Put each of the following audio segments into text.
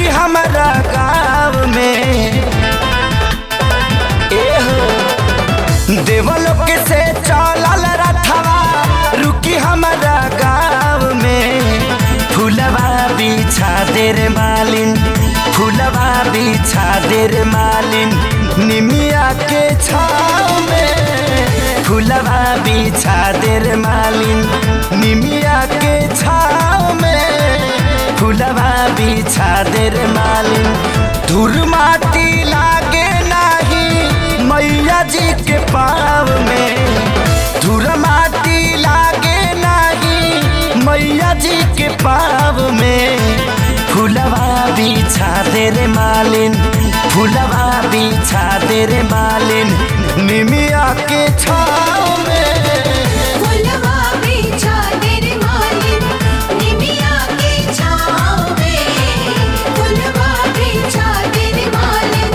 रुकी हमारा गाँव में देवलोक से चलल रथवा रुकी हमारा गाँव में फूलवा बिछा दे रे मालिन फूलवा बिछा दे रे मालिन निमिया के छाँव में फूलवा बिछा दे रे मालिन निमिया के छाँव में फूलवा बिछा दे रे मालिन धूर माटी लागे नाही मैया जी के पाँव में धूर माटी लागे नाही मैया जी के पाँव में फूलवा बिछा दे रे मालिन फूलवा बिछा दे रे मालिन निमिया के छाँव में फूलवा बिछा दे रे मालिन निमिया के छाँव में फूलवा बिछा दे रे मालिन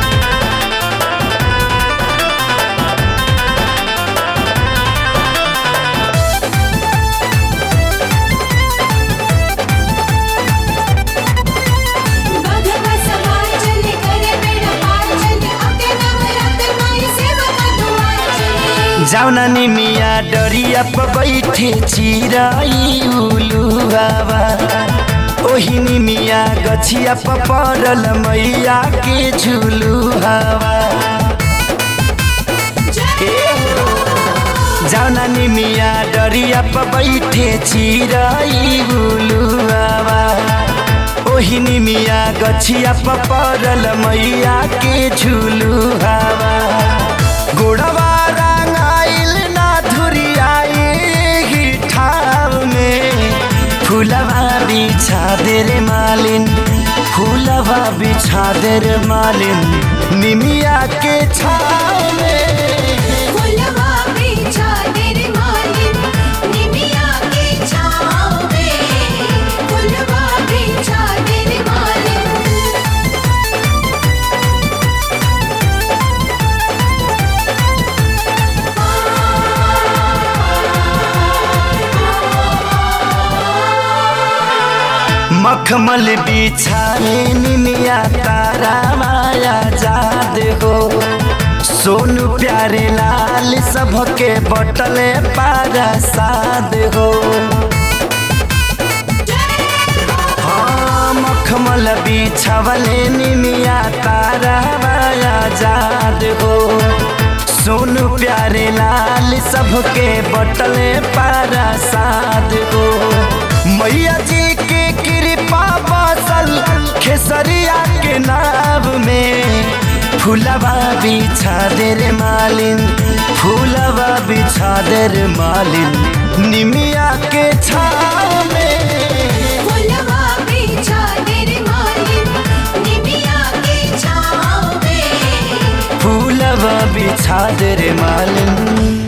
भगवा सवार चले करे बेड़ा पार चले अके नवरत्न माई सेवा का दुआर चले जाउना निमिया डरिया पर बैठे चिराई उलुआवा ओही निमिया गछिया पर पड़ल मैया के झुलुआवा जाउना निमिया डरिया पर बैठे चिराई उलुआवा ओही निमिया गछिया पर पड़ल मैया के झुलुआवा गोड़वा रंगाइल ना धुरियाई ठाव में फूलवा बिछा दे रे मालिन फूलवा बिछा दे रे मालिन निमिया के छाँव में फूलवा बिछा दे रे मालिन निमिया के छाँव में फूलवा बिछा दे रे मालिन मखमल बिछाए निमिया तारा माया जाद हो सोनू प्यारे लाल सबके बटले पारा साद हो हाँ मखमल बिछावले निमिया तारा माया जाद हो सोनू प्यारे लाल सबके बटले पारा साद हो मैया जी के कृपा बसल खेसरिया के नाव में फूलवा बिछा दे रे मालिन फूलवा बिछा दे रे मालिन निमिया के छाँव में फूलवा बिछा दे रे मालिन निमिया के छाँव में फूलवा बिछा दे रे मालिन।